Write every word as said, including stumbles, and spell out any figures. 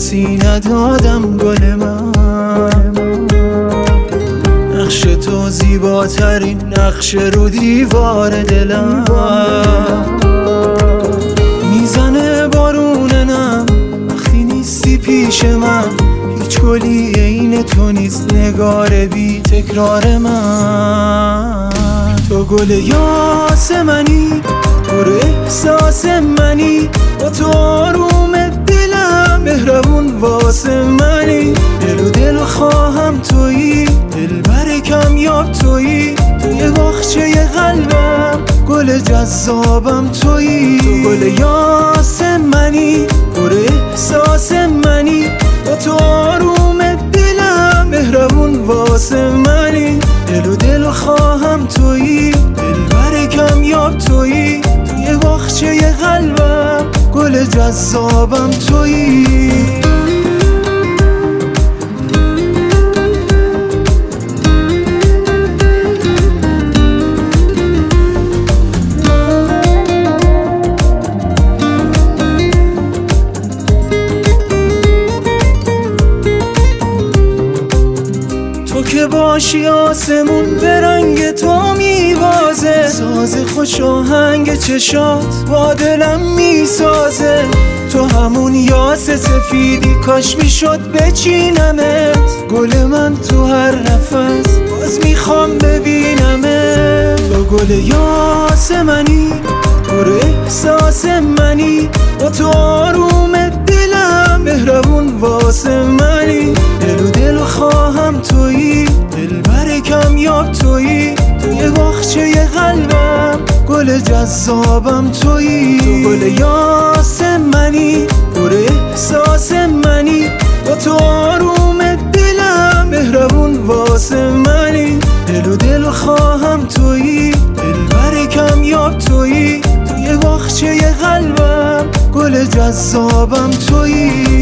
بوسی ندادم گل من. نقش تو زیباترین نقش رو دیوار دلم. میزنه بارون نم وقتی نیستی پیش من، هیچ گلی عین تو نیست نگار بی تکرار من. تو گل یاسمنی پر احساس منی، با تو آروم دلم مهربون واسه منی. دل و دل خواهم تویی، دلبر کمیاب تویی، توی باغچه قلبم گل جذابم تویی. تو گل یاسمنی پر احساس منی، با تو آروم دلم مهربون واسه منی. دل و دل خواهم تویی، دلبر کمیاب تویی، توی باغچه قلبم گل جذابم تویی. تو که باشی آسمون به رنگ تو میوازه، ساز خوش آهنگ چشات با دلم میسازه. تو همون یاس سفیدی کاش میشد بچینمت، گل من تو هر نفس باز میخوام ببینمت. تو گل یاس منی پر احساس منی، با تو آروم دلم مهربون واسه منی. دل و دل خواهم تویی، دلبر کمیاب تویی، توی باغچه قلبم گل جذابم تویی. تو گل یاسمنی پر احساس منی، با تو آروم دلم مهربون واسه منی. دل و دل خواهم تویی، دلبر کمیاب تویی، توی باغچه قلبم گل جذابم تویی.